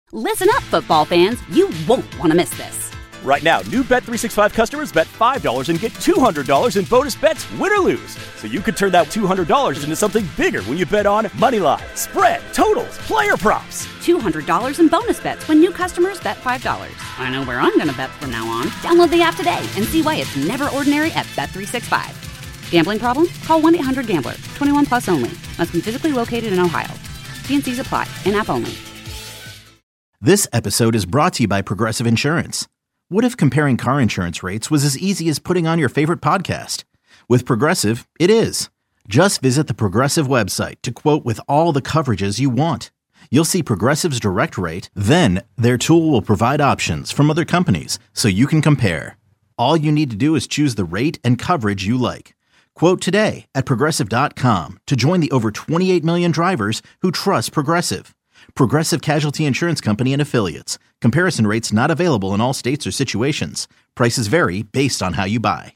Listen up, football fans. You won't want to miss this. Right now, new Bet365 customers bet $5 and get $200 in bonus bets, win or lose. So you could turn that $200 into something bigger when you bet on moneyline, spread, totals, player props. $200 in bonus bets when new customers bet $5. I know where I'm going to bet from now on. Download the app today and see why it's never ordinary at Bet365. Gambling problem? Call 1-800-GAMBLER. 21 plus only. Must be physically located in Ohio. T&Cs apply. In-app only. This episode is brought to you by Progressive Insurance. What if comparing car insurance rates was as easy as putting on your favorite podcast? With Progressive, it is. Just visit the Progressive website to quote with all the coverages you want. You'll see Progressive's direct rate, then their tool will provide options from other companies so you can compare. All you need to do is choose the rate and coverage you like. Quote today at Progressive.com to join the over 28 million drivers who trust Progressive. Progressive Casualty Insurance Company and Affiliates. Comparison rates not available in all states or situations. Prices vary based on how you buy.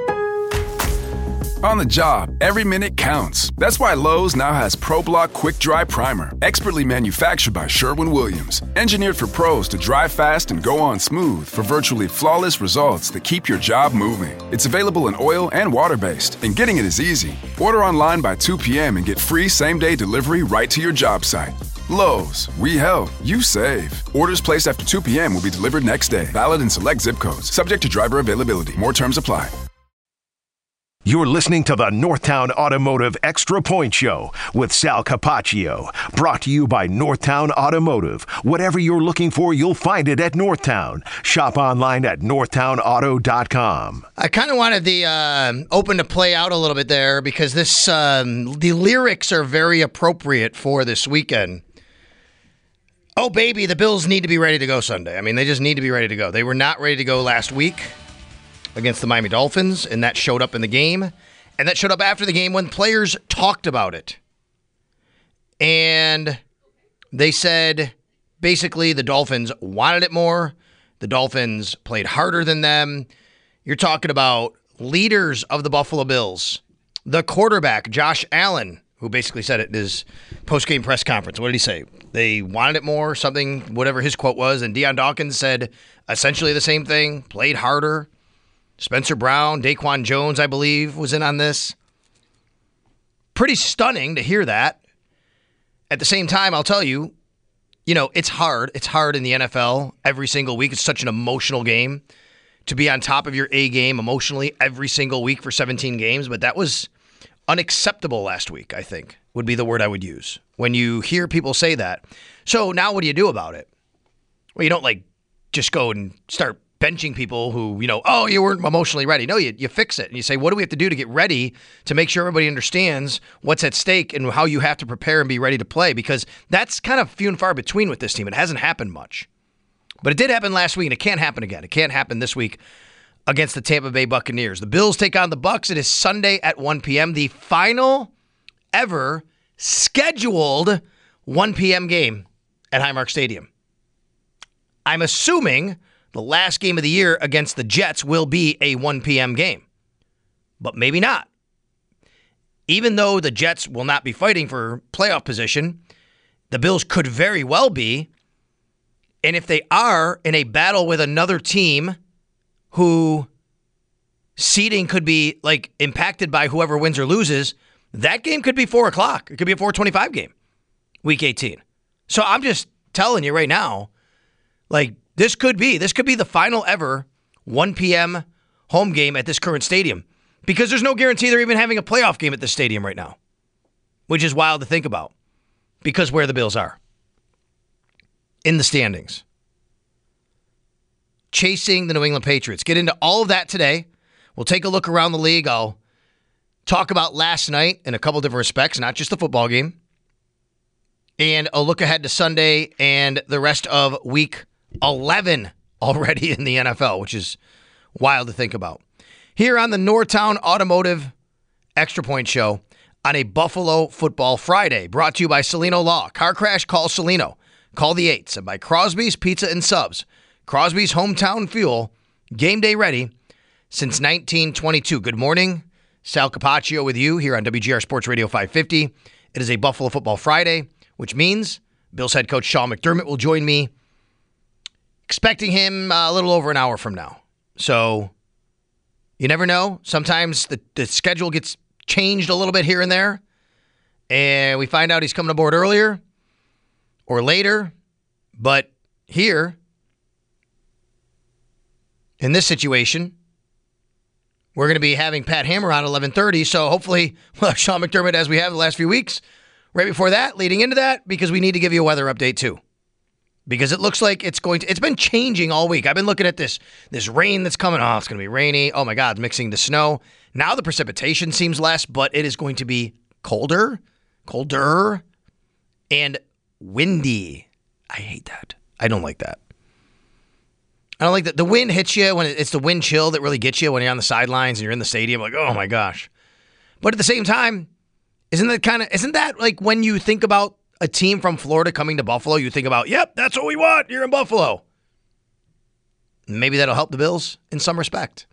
On the job, every minute counts. That's why Lowe's now has ProBlock Quick Dry Primer, expertly manufactured by Sherwin-Williams. Engineered for pros to dry fast and go on smooth for virtually flawless results that keep your job moving. It's available in oil and water-based, and getting it is easy. Order online by 2 p.m. and get free same-day delivery right to your job site. Lowe's, we help, you save. Orders placed after 2 p.m. will be delivered next day. Valid in select zip codes. Subject to driver availability. More terms apply. You're listening to the Northtown Automotive Extra Point Show with Sal Capaccio. Brought to you by Northtown Automotive. Whatever you're looking for, you'll find it at Northtown. Shop online at northtownauto.com. I kind of wanted the open to play out a little bit there because this the lyrics are very appropriate for this weekend. Oh, baby, the Bills need to be ready to go Sunday. I mean, they just need to be ready to go. They were not ready to go last week against the Miami Dolphins, and that showed up in the game. And that showed up after the game when players talked about it. And they said, basically, the Dolphins wanted it more. The Dolphins played harder than them. You're talking about leaders of the Buffalo Bills. The quarterback, Josh Allen, who basically said it in his post-game press conference. What did he say? They wanted it more, something, whatever his quote was. And Deion Dawkins said essentially the same thing, played harder. Spencer Brown, Daquan Jones, I believe, was in on this. Pretty stunning to hear that. At the same time, I'll tell you, it's hard. It's hard in the NFL every single week. It's such an emotional game to be on top of your A game emotionally every single week for 17 games. But that was unacceptable last week, I think, would be the word I would use when you hear people say that. So now what do you do about it? Well, you don't just go and start benching people who, you weren't emotionally ready. No, you fix it. And you say, what do we have to do to get ready to make sure everybody understands what's at stake and how you have to prepare and be ready to play? Because that's kind of few and far between with this team. It hasn't happened much. But it did happen last week, and it can't happen again. It can't happen this week against the Tampa Bay Buccaneers. The Bills take on the Bucs. It is Sunday at 1 p.m., the final ever scheduled 1 p.m. game at Highmark Stadium. I'm assuming the last game of the year against the Jets will be a 1 p.m. game. But maybe not. Even though the Jets will not be fighting for playoff position, the Bills could very well be. And if they are in a battle with another team who seeding could be impacted by whoever wins or loses, that game could be 4 o'clock. It could be a 4:25 game, week 18. So I'm just telling you right now, This could be the final ever 1 p.m. home game at this current stadium because there's no guarantee they're even having a playoff game at this stadium right now, which is wild to think about because where the Bills are in the standings. Chasing the New England Patriots. Get into all of that today. We'll take a look around the league. I'll talk about last night in a couple different respects, not just the football game, and a look ahead to Sunday and the rest of week 11 already in the NFL, which is wild to think about. Here on the Northtown Automotive Extra Point Show on a Buffalo Football Friday, brought to you by Celino Law. Car crash, call Celino. Call the 8s. And by Crosby's Pizza and Subs. Crosby's Hometown Fuel, game day ready since 1922. Good morning. Sal Capaccio with you here on WGR Sports Radio 550. It is a Buffalo Football Friday, which means Bills head coach Sean McDermott will join me Expecting him a little over an hour from now. So you never know. Sometimes the schedule gets changed a little bit here and there. And we find out he's coming aboard earlier or later. But here, in this situation, we're going to be having Pat Hammer on at 11:30. So hopefully we'll have Sean McDermott as we have the last few weeks. Right before that, leading into that, because we need to give you a weather update too. Because it looks like it's been changing all week. I've been looking at this rain that's coming. Oh, it's going to be rainy. Oh my God, mixing to snow. Now the precipitation seems less, but it is going to be colder, and windy. I hate that. I don't like that. I don't like that. The wind hits you when it's the wind chill that really gets you when you're on the sidelines and you're in the stadium. Like, oh my gosh. But at the same time, isn't that like when you think about a team from Florida coming to Buffalo, you think about, yep, that's what we want. You're in Buffalo. Maybe that'll help the Bills in some respect.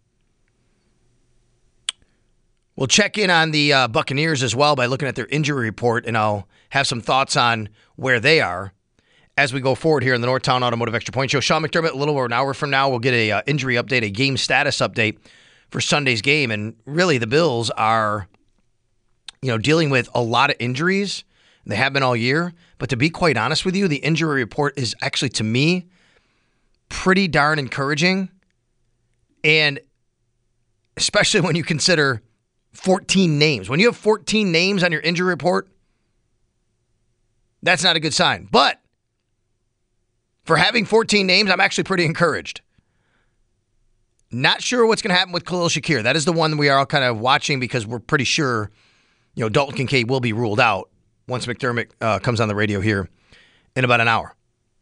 We'll check in on the Buccaneers as well by looking at their injury report, and I'll have some thoughts on where they are as we go forward here in the Northtown Automotive Extra Point Show. Sean McDermott, a little over an hour from now, we'll get a injury update, a game status update for Sunday's game. And really, the Bills are, dealing with a lot of injuries. They have been all year. But to be quite honest with you, the injury report is actually, to me, pretty darn encouraging. And especially when you consider 14 names. When you have 14 names on your injury report, that's not a good sign. But for having 14 names, I'm actually pretty encouraged. Not sure what's going to happen with Khalil Shakir. That is the one we are all kind of watching because we're pretty sure, Dalton Kincaid will be ruled out once McDermott comes on the radio here in about an hour.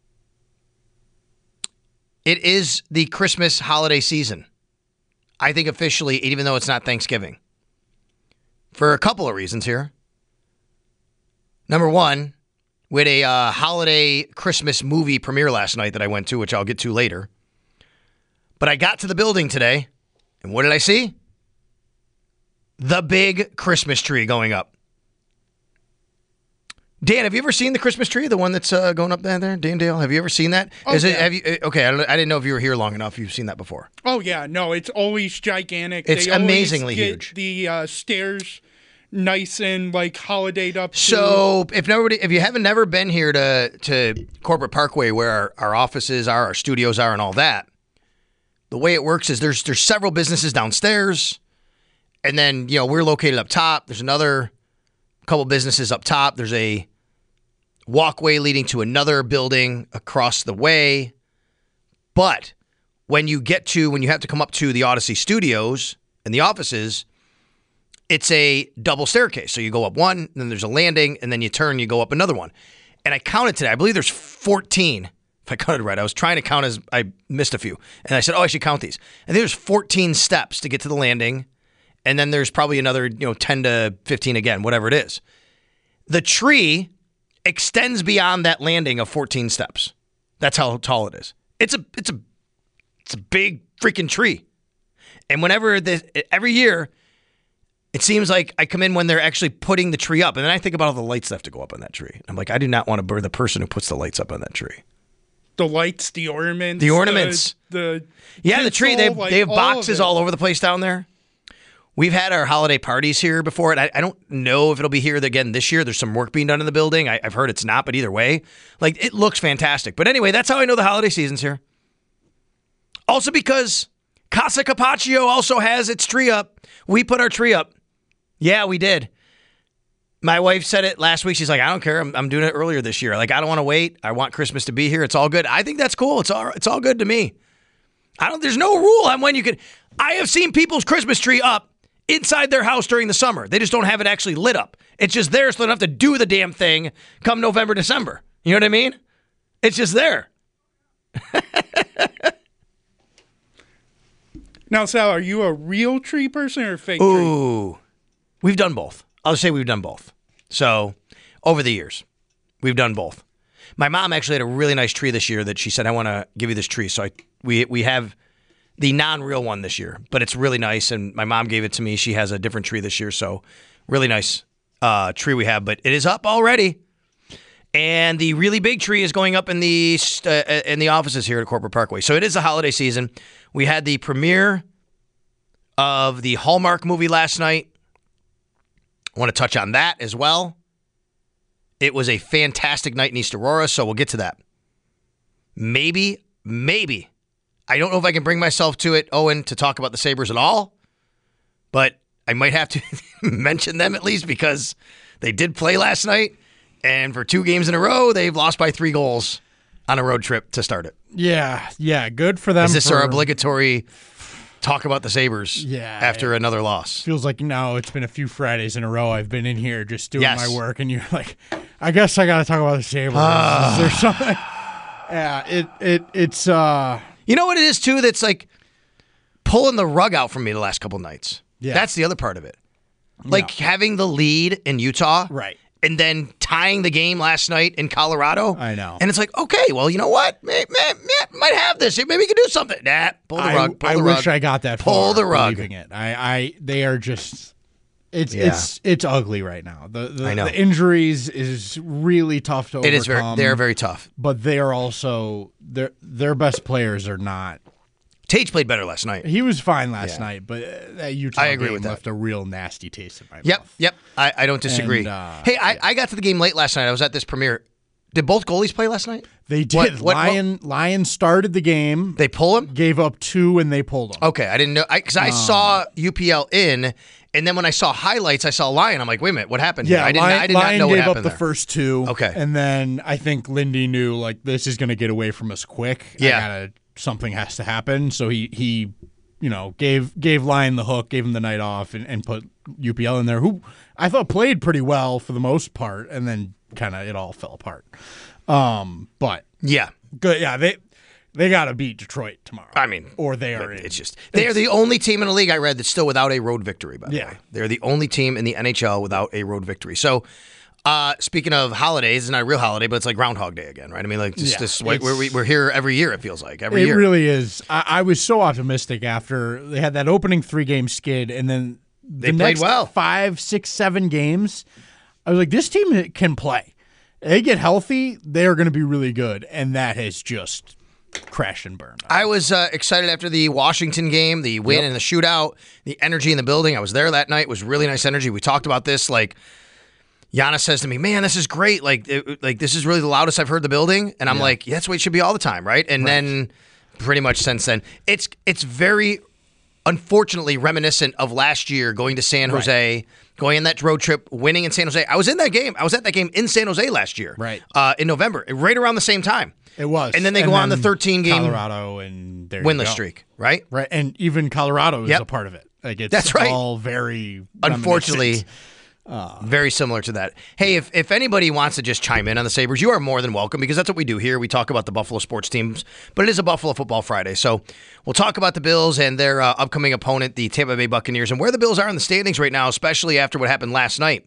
It is the Christmas holiday season. I think officially, even though it's not Thanksgiving. For a couple of reasons here. Number one, we had a holiday Christmas movie premiere last night that I went to, which I'll get to later. But I got to the building today, and what did I see? The big Christmas tree going up. Dan, have you ever seen the Christmas tree? The one that's going up there, Dan Dale? Have you ever seen that? Oh, yeah. Have you? Okay, I didn't know if you were here long enough. You've seen that before. Oh, yeah. No, it's always gigantic. It's amazingly huge. The stairs nice and holidayed up. So if you haven't never been here to Corporate Parkway where our offices are, our studios are, and all that, the way it works is there's several businesses downstairs, and then we're located up top. There's another couple businesses up top. There's a walkway leading to another building across the way. But when you have to come up to the Odyssey Studios and the offices, it's a double staircase. So you go up one, then there's a landing, and then you turn, you go up another one. And I counted today. I believe there's 14. If I counted right. I was trying to count as I missed a few. And I said, I should count these. And there's 14 steps to get to the landing. And then there's probably another, 10 to 15 again, whatever it is. The tree extends beyond that landing of 14 steps. That's how tall it is. It's a big freaking tree. And every year, it seems like I come in when they're actually putting the tree up. And then I think about all the lights that have to go up on that tree. I'm like, I do not want to be the person who puts the lights up on that tree. The lights, the ornaments. The tree. They have boxes all over the place down there. We've had our holiday parties here before. And I don't know if it'll be here again this year. There's some work being done in the building. I've heard it's not, but either way, it looks fantastic. But anyway, that's how I know the holiday season's here. Also because Casa Capaccio also has its tree up. We put our tree up. Yeah, we did. My wife said it last week. She's like, I don't care. I'm doing it earlier this year. I don't want to wait. I want Christmas to be here. It's all good. I think that's cool. It's all good to me. There's no rule on when you can. I have seen people's Christmas tree up inside their house during the summer. They just don't have it actually lit up. It's just there so they don't have to do the damn thing come November, December. You know what I mean? It's just there. Now, Sal, are you a real tree person or a fake tree? Ooh. We've done both. I'll just say we've done both. So, over the years, we've done both. My mom actually had a really nice tree this year that she said, I want to give you this tree. So we have the non-real one this year, but it's really nice. And my mom gave it to me. She has a different tree this year. So, really nice tree we have. But it is up already. And the really big tree is going up in the offices here at Corporate Parkway. So it is the holiday season. We had the premiere of the Hallmark movie last night. I want to touch on that as well. It was a fantastic night in East Aurora, so we'll get to that. Maybe. I don't know if I can bring myself to it, Owen, to talk about the Sabres at all, but I might have to mention them at least because they did play last night, and for 2 games in a row, they've lost by 3 goals on a road trip to start it. Yeah, good for them. Is this our obligatory talk about the Sabres after another loss? Feels like now it's been a few Fridays in a row I've been in here just doing my work, and you're like, I guess I got to talk about the Sabres. Is there something? Yeah, it's You know what it is, too, that's like pulling the rug out from me the last couple nights? Yeah. That's the other part of it. Like having the lead in Utah. Right. And then tying the game last night in Colorado. I know. And it's like, okay, well, you know what? Might have this. Maybe we can do something. Nah, pull the rug. I wish I got that far. Pull the rug. Believing it. They are just... It's ugly right now. I know. The injuries is really tough to overcome. It is they're very tough. But they are also their best players are not. Tage played better last night. He was fine last night, but that Utah game left a real nasty taste in my mouth. Yep. I don't disagree. I got to the game late last night. I was at this premiere. Did both goalies play last night? They did. Lion started the game. They pull him? Gave up 2, and they pulled him. Okay, I didn't know. Because I saw UPL in, and then when I saw highlights, I saw Lion. I'm like, wait a minute, what happened here? I did not know what happened Lion gave up there. the first 2. Okay. And then I think Lindy knew, like, this is going to get away from us quick. Yeah. Something has to happen. So he gave Lion the hook, gave him the night off, and put UPL in there, who I thought played pretty well for the most part, and then kind of it all fell apart. But yeah, good. Yeah, they got to beat Detroit tomorrow. I mean, or they are in. It's just they are the only team in the league I read that's still without a road victory. By the way, they're the only team in the NHL without a road victory. So, speaking of holidays, it's not a real holiday, but it's like Groundhog Day again, right? I mean, like we're here every year. It feels like every year. It really is. I was so optimistic after they had that opening 3-game skid, and then they played next well. 5, 6, 7 games. I was like, this team can play. They get healthy, they are going to be really good, and that has just crashed and burned. I was excited after the Washington game, the win and the shootout, the energy in the building. I was there that night. It was really nice energy. We talked about this. Like, Giannis says to me, man, this is great. Like this is really the loudest I've heard the building. And I'm like, that's the way it should be all the time, right? And then pretty much since then, it's very, unfortunately, reminiscent of last year going to San Jose, going on that road trip, winning in San Jose. I was in that game. I was at that game in San Jose last year, in November, right around the same time. It was. And then they go on the 13-game Colorado and winless streak, right? Right, and even Colorado is a part of it. Like it's all very unfortunately very similar to that. Hey, if anybody wants to just chime in on the Sabres, you are more than welcome because that's what we do here. We talk about the Buffalo sports teams, but it is a Buffalo Football Friday. So we'll talk about the Bills and their upcoming opponent, the Tampa Bay Buccaneers, and where the Bills are in the standings right now, especially after what happened last night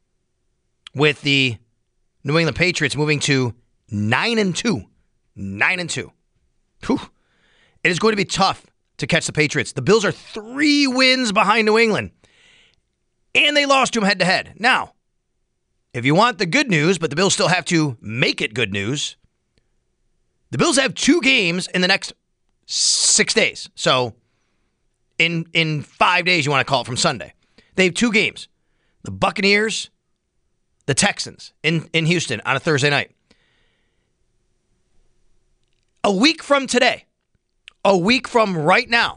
with the New England Patriots moving to 9-2. 9-2. Whew. It is going to be tough to catch the Patriots. The Bills are 3 wins behind New England. And they lost to them head-to-head. Now, if you want the good news, but the Bills still have to make it good news, the Bills have 2 games in the next 6 days. So, in 5 days, you want to call it from Sunday. They have 2 games. The Buccaneers, the Texans in Houston on a Thursday night. A week from today, a week from right now,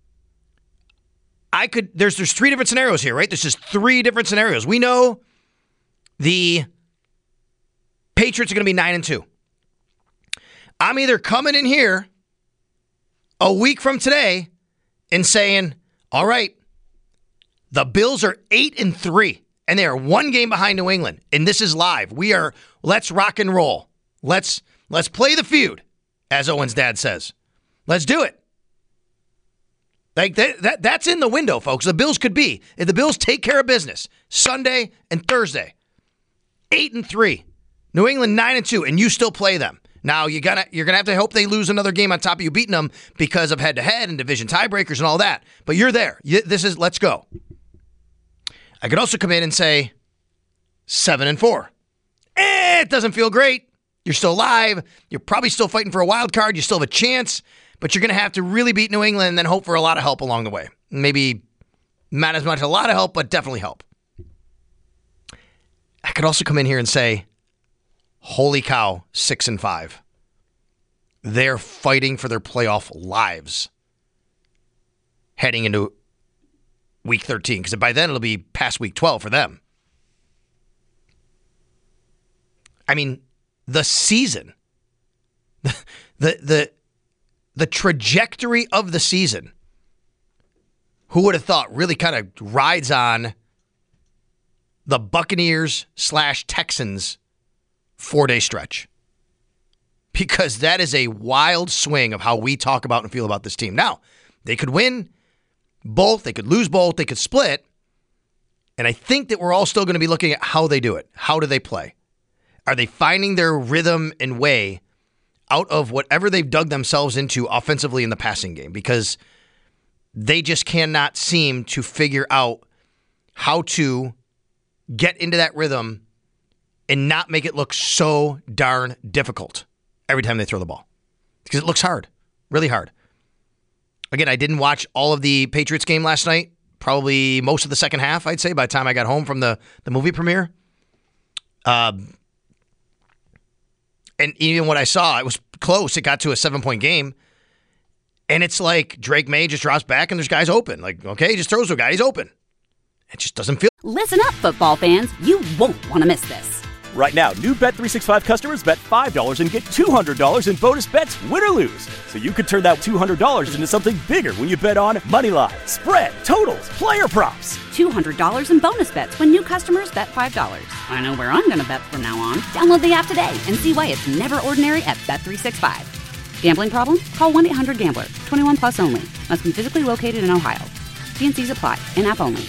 there's 3 different scenarios here, right? There's just 3 different scenarios. We know the Patriots are going to be 9-2. I'm either coming in here a week from today and saying, all right, the Bills are 8-3, and they are 1 game behind New England, and this is live. Let's rock and roll. Let's play the feud, as Owen's dad says. Let's do it. Like that's in the window, folks. The Bills could be, if the Bills take care of business Sunday and Thursday, 8-3, New England 9-2, and you still play them. Now you're gonna have to hope they lose another game on top of you beating them because of head-to-head and division tiebreakers and all that. But you're there. Let's go. I could also come in and say 7-4. It doesn't feel great. You're still alive. You're probably still fighting for a wild card. You still have a chance, but you're going to have to really beat New England and then hope for a lot of help along the way. Maybe not as much a lot of help, but definitely help. I could also come in here and say, holy cow, 6-5. They're fighting for their playoff lives heading into week 13, because by then it'll be past week 12 for them. I mean, the season, the trajectory of the season, who would have thought really kind of rides on the Buccaneers/Texans 4-day stretch. Because that is a wild swing of how we talk about and feel about this team. Now, they could win both, they could lose both, they could split, and I think that we're all still going to be looking at how they do it. How do they play? Are they finding their rhythm and way out of whatever they've dug themselves into offensively in the passing game? Because they just cannot seem to figure out how to get into that rhythm and not make it look so darn difficult every time they throw the ball. Because it looks hard, really hard. Again, I didn't watch all of the Patriots game last night, probably most of the second half, I'd say, by the time I got home from the movie premiere. And even what I saw, it was close. It got to a 7-point game. And it's like Drake May just drops back and there's guys open. Like, okay, he just throws to a guy. He's open. It just doesn't feel. Listen up, football fans. You won't want to miss this. Right now, new Bet365 customers bet $5 and get $200 in bonus bets, win or lose. So you could turn that $200 into something bigger when you bet on moneyline, spread, totals, player props. $200 in bonus bets when new customers bet $5. I know where I'm going to bet from now on. Download the app today and see why it's never ordinary at Bet365. Gambling problem? Call 1-800-GAMBLER. 21 plus only. Must be physically located in Ohio. T&Cs apply. In-app only.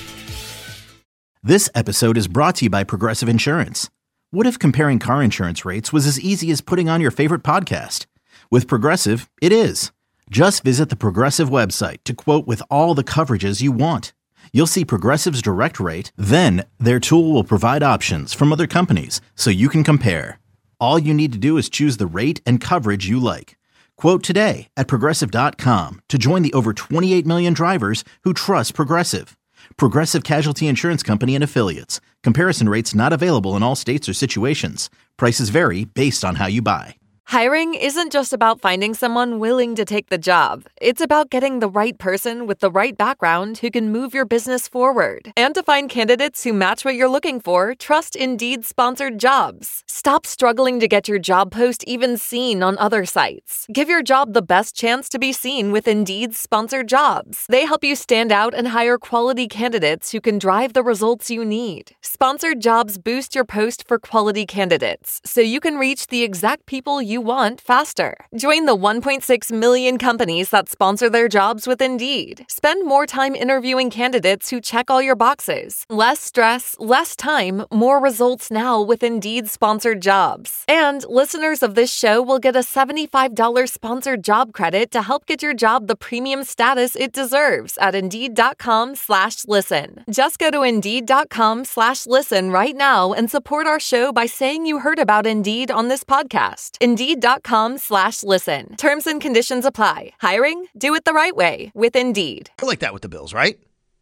This episode is brought to you by Progressive Insurance. What if comparing car insurance rates was as easy as putting on your favorite podcast? With Progressive, it is. Just visit the Progressive website to quote with all the coverages you want. You'll see Progressive's direct rate, then their tool will provide options from other companies so you can compare. All you need to do is choose the rate and coverage you like. Quote today at Progressive.com to join the over 28 million drivers who trust Progressive. Progressive Casualty Insurance Company and Affiliates. Comparison rates not available in all states or situations. Prices vary based on how you buy. Hiring isn't just about finding someone willing to take the job. It's about getting the right person with the right background who can move your business forward. And to find candidates who match what you're looking for, trust Indeed Sponsored Jobs. Stop struggling to get your job post even seen on other sites. Give your job the best chance to be seen with Indeed Sponsored Jobs. They help you stand out and hire quality candidates who can drive the results you need. Sponsored Jobs boost your post for quality candidates, so you can reach the exact people you want faster. Join the 1.6 million companies that sponsor their jobs with Indeed. Spend more time interviewing candidates who check all your boxes. Less stress, less time, more results now with Indeed Sponsored Jobs. And listeners of this show will get a $75 sponsored job credit to help get your job the premium status it deserves at Indeed.com/listen. Just go to Indeed.com/listen right now and support our show by saying you heard about Indeed on this podcast. Indeed.com/listen. Terms and conditions apply. Hiring? Do it the right way with Indeed. I like that with the Bills, right?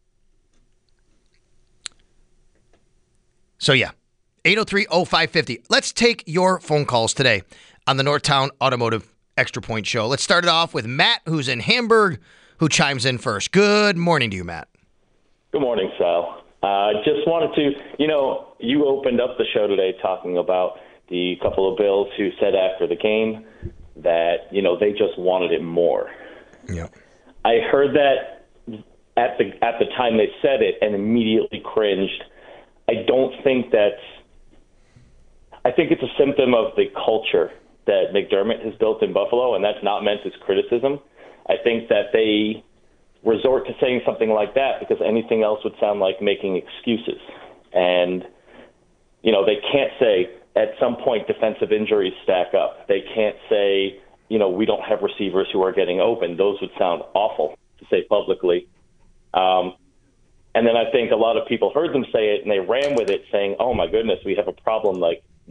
So yeah, 803-0550. Let's take your phone calls today on the Northtown Automotive Extra Point Show. Let's start it off with Matt, who's in Hamburg, who chimes in first. Good morning to you, Matt. Good morning, Sal. Just wanted to, you opened up the show today talking about the couple of Bills who said after the game that, they just wanted it more. Yeah. I heard that at the time they said it and immediately cringed. I think it's a symptom of the culture that McDermott has built in Buffalo, and that's not meant as criticism. I think that they resort to saying something like that because anything else would sound like making excuses. And, they can't say at some point defensive injuries stack up. They can't say, we don't have receivers who are getting open. Those would sound awful to say publicly. And then I think a lot of people heard them say it and they ran with it saying, oh my goodness, we have a problem like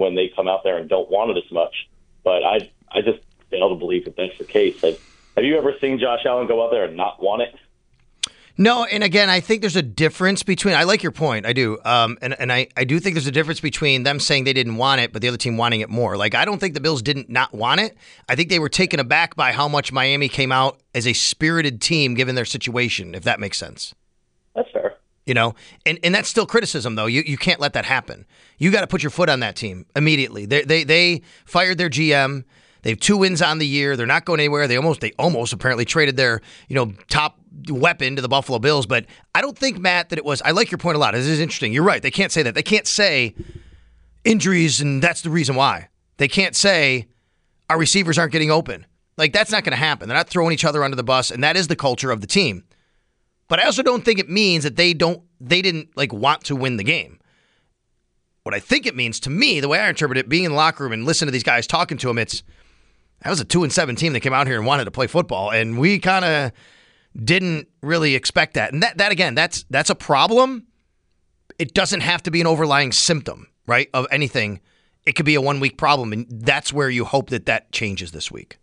when they come out there and don't want it as much. But I just fail to believe that that's the case. Have you ever seen Josh Allen go out there and not want it? No, and again, I think there's a difference between. I like your point, I do, and I do think there's a difference between them saying they didn't want it, but the other team wanting it more. Like, I don't think the Bills didn't not want it. I think they were taken aback by how much Miami came out as a spirited team given their situation, if that makes sense. That's fair. You know, and that's still criticism, though. You can't let that happen. You got to put your foot on that team immediately. They fired their GM. They have 2 wins on the year. They're not going anywhere. They almost apparently traded their top weapon to the Buffalo Bills. But I don't think, Matt, that it was. I like your point a lot. This is interesting. You're right. They can't say that. They can't say injuries and that's the reason why. They can't say our receivers aren't getting open. Like, that's not going to happen. They're not throwing each other under the bus, and that is the culture of the team. But I also don't think it means that they didn't want to win the game. What I think it means to me, the way I interpret it, being in the locker room and listening to these guys talking to them, that was a 2-7 team that came out here and wanted to play football, and we kind of didn't really expect that. And that again, that's a problem. It doesn't have to be an overlying symptom, right, of anything. It could be a 1-week problem, and that's where you hope that changes this week.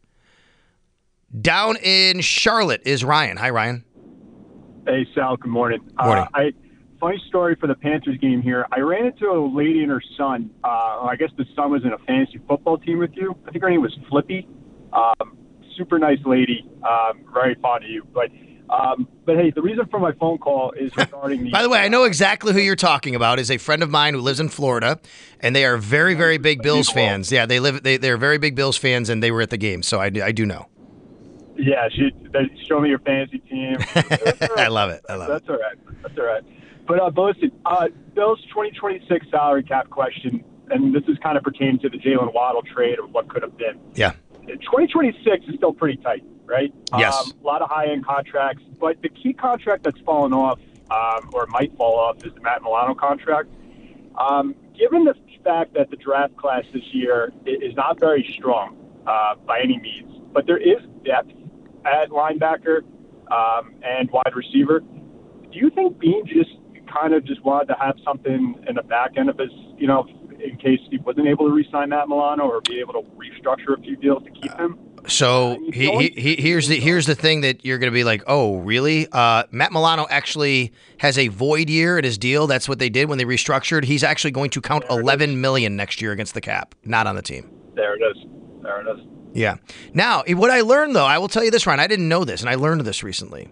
Down in Charlotte is Ryan. Hi, Ryan. Hey, Sal. Good morning. Morning. Funny story for the Panthers game here. I ran into a lady and her son. I guess the son was in a fantasy football team with you. I think her name was Flippy. Super nice lady. Very fond of you. But hey, the reason for my phone call is regarding the. By the way, I know exactly who you're talking about. Is a friend of mine who lives in Florida, and they are very, very big Bills fans. Yeah, they're very big Bills fans, and they were at the game, so I do know. Yeah, they showed me your fantasy team. I love it. That's all right. But listen, Bill's 2026 salary cap question, and this is kind of pertaining to the Jalen Waddle trade or what could have been. Yeah. 2026 is still pretty tight, right? Yes. A lot of high-end contracts, but the key contract that's fallen off or might fall off is the Matt Milano contract. Given the fact that the draft class this year is not very strong by any means, but there is depth at linebacker and wide receiver, do you think Bean just wanted to have something in the back end of his, in case he wasn't able to re-sign Matt Milano or be able to restructure a few deals to keep him? So here's the thing that you're going to be like, oh, really? Matt Milano actually has a void year in his deal. That's what they did when they restructured. He's actually going to count $11 million next year against the cap, not on the team. There it is. Yeah. Now, what I learned, though, I will tell you this, Ryan. I didn't know this, and I learned this recently.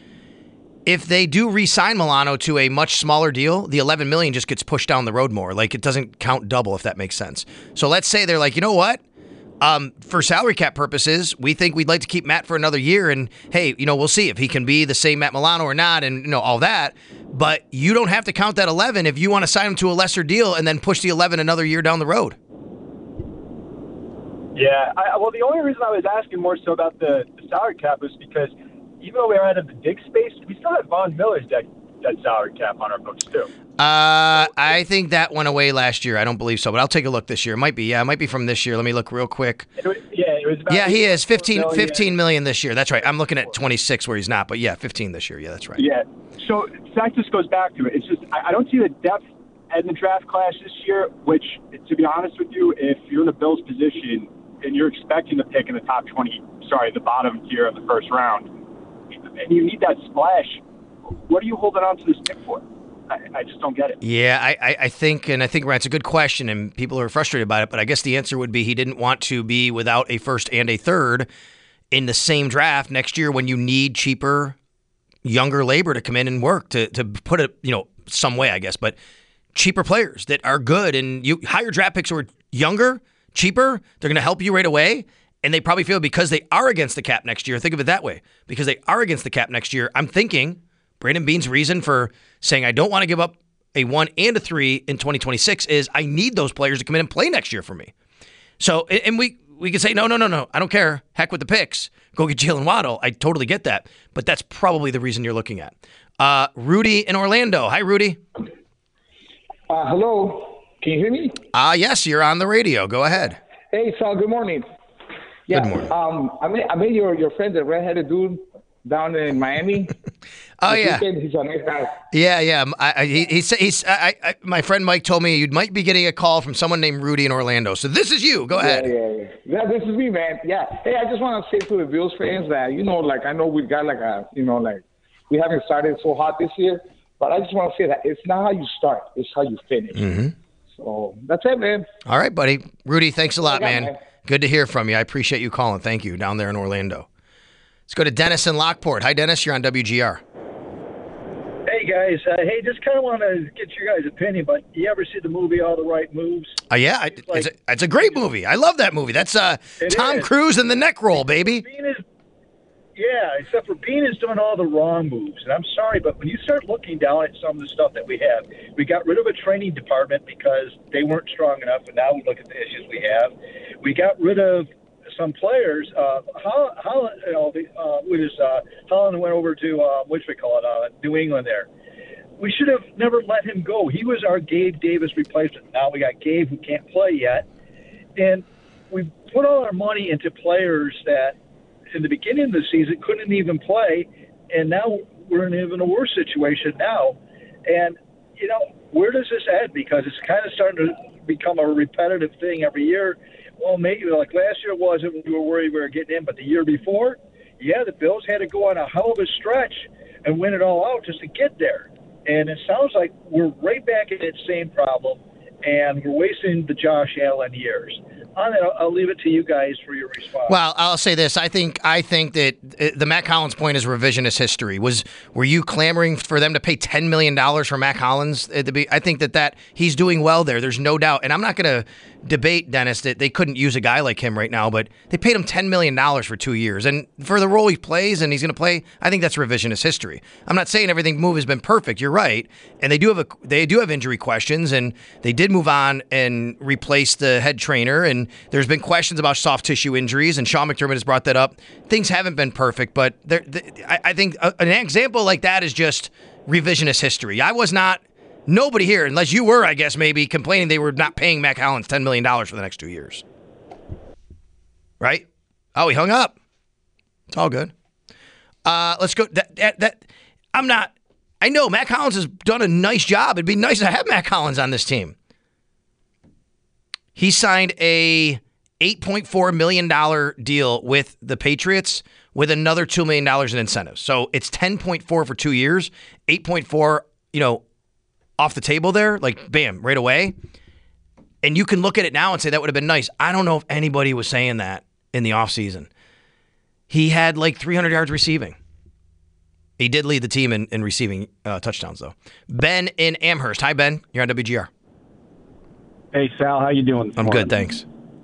If they do re-sign Milano to a much smaller deal, the $11 million just gets pushed down the road more. Like, it doesn't count double, if that makes sense. So let's say they're like, you know what? For salary cap purposes, we think we'd like to keep Matt for another year, and hey, we'll see if he can be the same Matt Milano or not, and all that. But you don't have to count that 11 if you want to sign him to a lesser deal and then push the 11 another year down the road. Yeah, well, the only reason I was asking more so about the salary cap was because even though we're out of the dig space, we still have Von Miller's dead salary cap on our books too. I think that went away last year. I don't believe so, but I'll take a look this year. It might be. Yeah, it might be from this year. Let me look real quick. It was about he is 15 million this year. That's right. I'm looking at 26 where he's not, but yeah, 15 this year. Yeah, that's right. Yeah. So that just goes back to it. It's just I don't see the depth in the draft class this year, which, to be honest with you, if you're in the Bills' position and you're expecting to pick in the the bottom tier of the first round, and you need that splash, what are you holding on to this pick for? I just don't get it. Yeah, I think Ryan's a good question, and people are frustrated about it, but I guess the answer would be he didn't want to be without a first and a third in the same draft next year when you need cheaper, younger labor to come in and work, to put it, some way, I guess, but cheaper players that are good, and you higher draft picks who are younger, cheaper, they're going to help you right away. And they probably feel because they are against the cap next year, think of it that way, because they are against the cap next year, I'm thinking Brandon Beane's reason for saying I don't want to give up a 1 and a 3 in 2026 is I need those players to come in and play next year for me. So, and we could say, no, I don't care. Heck with the picks. Go get Jalen Waddle. I totally get that. But that's probably the reason you're looking at. Rudy in Orlando. Hi, Rudy. Hello. Can you hear me? Yes, you're on the radio. Go ahead. Hey, Sal. Good morning. Yeah, good morning. I met your friend, the redheaded dude, down in Miami. Oh, yeah. He's a nice guy. Yeah. My friend Mike told me you might be getting a call from someone named Rudy in Orlando. So this is you. Go ahead. Yeah, this is me, man. Yeah. Hey, I just want to say to the Bills fans that, I know we've got we haven't started so hot this year, but I just want to say that it's not how you start, it's how you finish. Mm-hmm. So that's it, man. All right, buddy. Rudy, thanks a lot, man. Good to hear from you. I appreciate you calling. Thank you down there in Orlando. Let's go to Dennis in Lockport. Hi, Dennis. You're on WGR. Hey, guys. Hey, just kind of want to get your guys' opinion, but you ever see the movie All the Right Moves? Yeah. It's a great movie. I love that movie. That's Tom Cruise in the neck roll, baby. Yeah, except for Bean is doing all the wrong moves. And I'm sorry, but when you start looking down at some of the stuff that we have, we got rid of a training department because they weren't strong enough, and now we look at the issues we have. We got rid of some players. Holland went over to, New England there. We should have never let him go. He was our Gabe Davis replacement. Now we got Gabe who can't play yet. And we put all our money into players that in the beginning of the season couldn't even play, and now we're in even a worse situation now. And, where does this end? Because it's kind of starting to become a repetitive thing every year. Well, maybe like last year wasn't, we were worried we were getting in, but the year before, the Bills had to go on a hell of a stretch and win it all out just to get there. And it sounds like we're right back in that same problem, and we're wasting the Josh Allen years. On that, I'll leave it to you guys for your response. Well, I'll say this. I think that the Matt Collins point is revisionist history. Were you clamoring for them to pay $10 million for Matt Collins? I think that he's doing well there. There's no doubt. And I'm not going to debate, Dennis, that they couldn't use a guy like him right now, but they paid him $10 million for 2 years. And for the role he plays and he's going to play, I think that's revisionist history. I'm not saying everything move has been perfect. You're right. And they do have injury questions, and they did move on and replace the head trainer, and there's been questions about soft tissue injuries, and Sean McDermott has brought that up. Things haven't been perfect, but I think an example like that is just revisionist history. Nobody here, unless you were, I guess, maybe complaining they were not paying Matt Collins $10 million for the next 2 years. Right? Oh, he hung up. It's all good. Let's go. I know Matt Collins has done a nice job. It'd be nice to have Matt Collins on this team. He signed a $8.4 million deal with the Patriots with another $2 million in incentives. So it's 10.4 for 2 years, 8.4, off the table there, like bam, right away. And you can look at it now and say that would have been nice. I don't know if anybody was saying that in the offseason. He had like 300 yards receiving. He did lead the team in receiving touchdowns, though. Ben in Amherst. Hi, Ben. You're on WGR. Hey, Sal. How you doing? I'm good, thanks.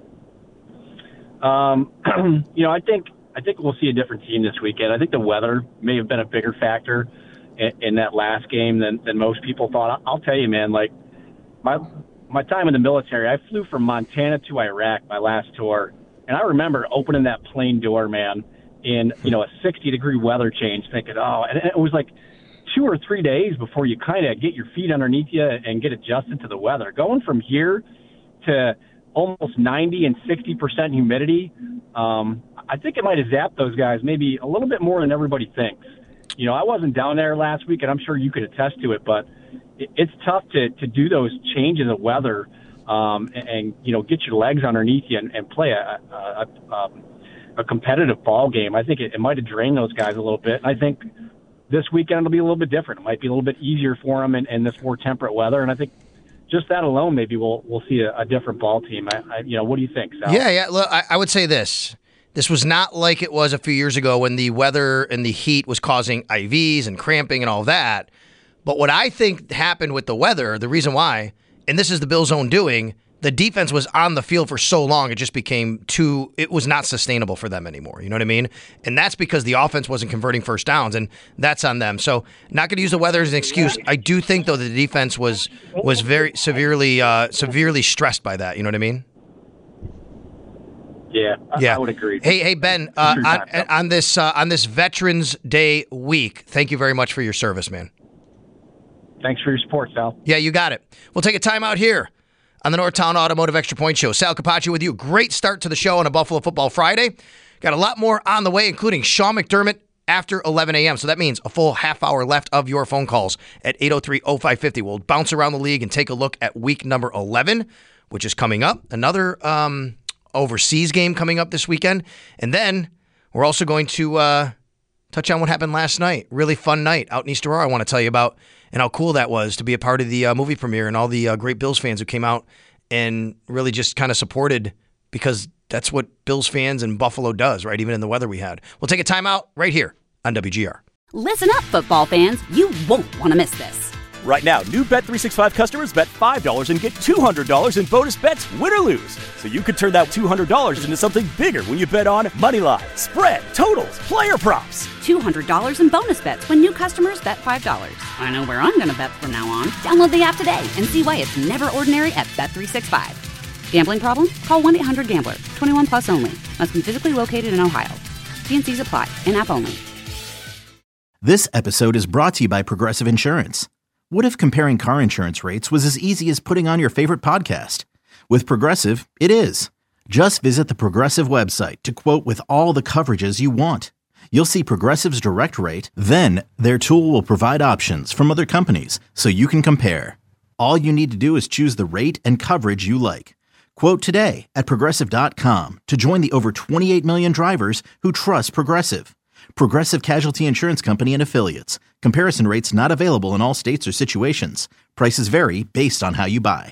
I think we'll see a different team this weekend. I think the weather may have been a bigger factor in that last game than most people thought. I'll tell you, man, like my time in the military, I flew from Montana to Iraq my last tour, and I remember opening that plane door, man, in a 60-degree weather change, thinking, and it was like 2 or 3 days before you kind of get your feet underneath you and get adjusted to the weather. Going from here to almost 90 and 60% humidity, I think it might have zapped those guys maybe a little bit more than everybody thinks. I wasn't down there last week, and I'm sure you could attest to it, but it's tough to do those changes of weather and get your legs underneath you and play a competitive ball game. I think it might have drained those guys a little bit. And I think this weekend it'll be a little bit different. It might be a little bit easier for them in this more temperate weather, and I think just that alone maybe we'll see a different ball team. What do you think, Sal? Yeah. Look, I would say this. This was not like it was a few years ago when the weather and the heat was causing IVs and cramping and all that. But what I think happened with the weather, the reason why, and this is the Bills' own doing, the defense was on the field for so long, it just became it was not sustainable for them anymore. You know what I mean? And that's because the offense wasn't converting first downs, and that's on them. So not going to use the weather as an excuse. I do think, though, the defense was very severely stressed by that. You know what I mean? Yeah, I would agree. Hey, Ben, on this Veterans Day week, thank you very much for your service, man. Thanks for your support, Sal. Yeah, you got it. We'll take a time out here on the Northtown Automotive Extra Point Show. Sal Capaccio with you. Great start to the show on a Buffalo Football Friday. Got a lot more on the way, including Sean McDermott after 11 a.m. So that means a full half hour left of your phone calls at 803-0550. We'll bounce around the league and take a look at week number 11, which is coming up. Another overseas game coming up this weekend. And then we're also going to touch on what happened last night. Really fun night out in East Aurora I want to tell you about, and how cool that was to be a part of the movie premiere and all the great Bills fans who came out and really just kind of supported, because that's what Bills fans in Buffalo does, right? Even in the weather we had. We'll take a timeout right here on WGR. Listen up, football fans. You won't want to miss this. Right now, new Bet365 customers bet $5 and get $200 in bonus bets, win or lose. So you could turn that $200 into something bigger when you bet on money line, spread, totals, player props. $200 in bonus bets when new customers bet $5. I know where I'm going to bet from now on. Download the app today and see why it's never ordinary at Bet365. Gambling problem? Call 1-800-GAMBLER. 21 plus only. Must be physically located in Ohio. T&Cs apply. In-app only. This episode is brought to you by Progressive Insurance. What if comparing car insurance rates was as easy as putting on your favorite podcast? With Progressive, it is. Just visit the Progressive website to quote with all the coverages you want. You'll see Progressive's direct rate, then their tool will provide options from other companies so you can compare. All you need to do is choose the rate and coverage you like. Quote today at Progressive.com to join the over 28 million drivers who trust Progressive. Progressive Casualty Insurance Company and Affiliates. Comparison rates not available in all states or situations. Prices vary based on how you buy.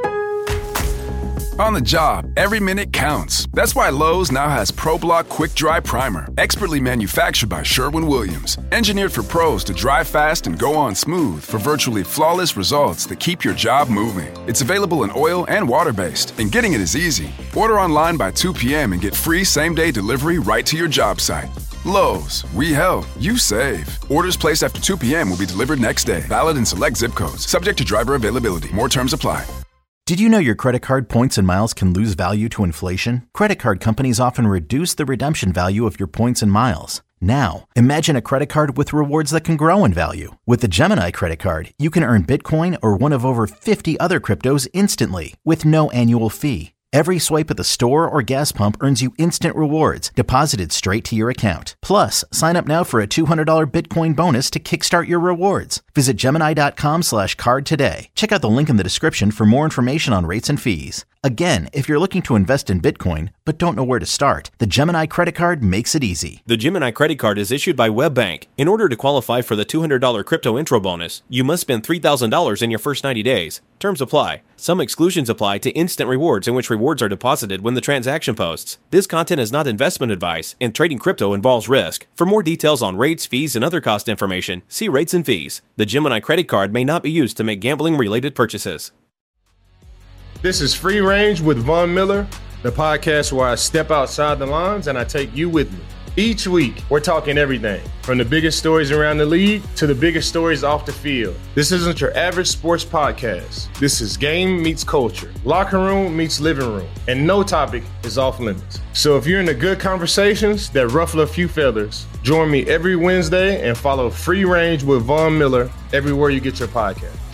On the job, every minute counts. That's why Lowe's now has ProBlock Quick Dry Primer, expertly manufactured by Sherwin-Williams. Engineered for pros to dry fast and go on smooth for virtually flawless results that keep your job moving. It's available in oil and water-based, and getting it is easy. Order online by 2 p.m. and get free same-day delivery right to your job site. Lowe's, we help, you save. Orders placed after 2 p.m. will be delivered next day. Valid in select zip codes. Subject to driver availability. More terms apply. Did you know your credit card points and miles can lose value to inflation? Credit card companies often reduce the redemption value of your points and miles. Now, imagine a credit card with rewards that can grow in value. With the Gemini credit card, you can earn Bitcoin or one of over 50 other cryptos instantly with no annual fee. Every swipe at the store or gas pump earns you instant rewards deposited straight to your account. Plus, sign up now for a $200 Bitcoin bonus to kickstart your rewards. Visit Gemini.com/card today. Check out the link in the description for more information on rates and fees. Again, if you're looking to invest in Bitcoin but don't know where to start, the Gemini credit card makes it easy. The Gemini credit card is issued by WebBank. In order to qualify for the $200 crypto intro bonus, you must spend $3,000 in your first 90 days. Terms apply. Some exclusions apply to instant rewards, in which rewards are deposited when the transaction posts. This content is not investment advice, and trading crypto involves risk. For more details on rates, fees, and other cost information, see rates and fees. The Gemini credit card may not be used to make gambling-related purchases. This is Free Range with Von Miller, the podcast where I step outside the lines and I take you with me. Each week, we're talking everything, from the biggest stories around the league to the biggest stories off the field. This isn't your average sports podcast. This is game meets culture, locker room meets living room, and no topic is off limits. So if you're into good conversations that ruffle a few feathers, join me every Wednesday and follow Free Range with Von Miller everywhere you get your podcast.